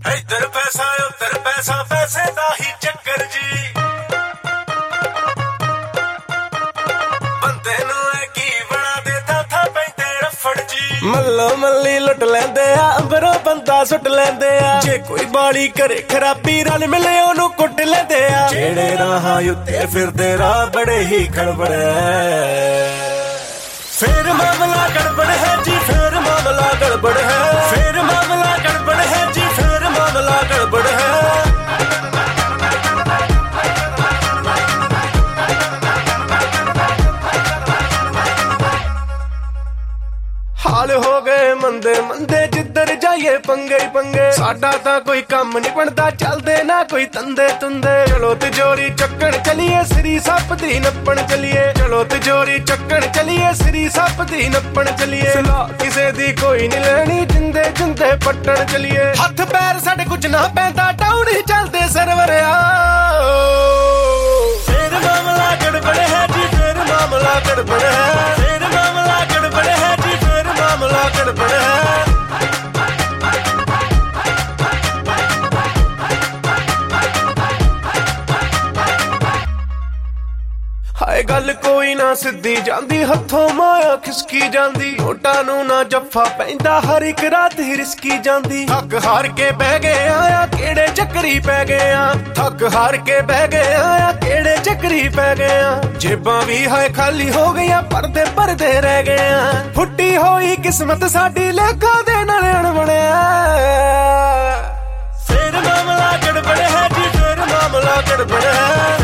इधर पैसा उधर पैसा पैसे दा ही चक्कर जी बंदे नूं की बना देता था पैंते रफड़ जी मल्लो मल्ली लुट लेंदे आ अंबरों बंदा सुट लेंदे आ जे कोई बाड़ी करे खराबी रल मिले ओनू कुट लेंदे आ जेड़े राह उत्ते फिरदे राह बड़े ही खड़बड़ फिर मामला गड़बड़ है जी फिर मामला गड़बड़ है फिर मामला गड़बड़ है जी फिर मामला गड़बड़ है हाल हो गए मंदे मंदे जिधर जाइए पंगे पंगे साडा तां कोई कम नहीं बनता चलदे ना कोई तंदे तुंदे चलो तिजोरी चक्कण चलिए श्री सप दी नप्पण चलिए चलो तिजोरी चक्कण चलिए श्री सप दी नप्पण चलिए सलाह किसे दी कोई नहीं लेनी जिंदे जिंदे पट्टण चलिए हथ पैर साडे कुछ ना पैंदा टाउन ही चलदे सरवर फिर मामला गड़बड़ है जी फिर मामला गड़बड़ है फिर मामला गड़बड़ है जी फिर मामला गड़बड़ है हाय गल कोई ना सिद्धी जांदी हथों माया खिसकी जांदी नोटां नूं ना जफ्फा पैंदा हर एक रात ही रिसकी जांदी थक हार के बह गए आया केड़े चक्करी पै गए आ थक हार के बह गए आया केड़े चक्करी पै गए आ जेबां भी हाय खाली हो गईयां परदे परदे रह गए आ फुट्टी होई किस्मत साडी लेखा दे नाल अणबणिया फिर मामला गड़बड़ है जी फिर मामला गड़बड़ है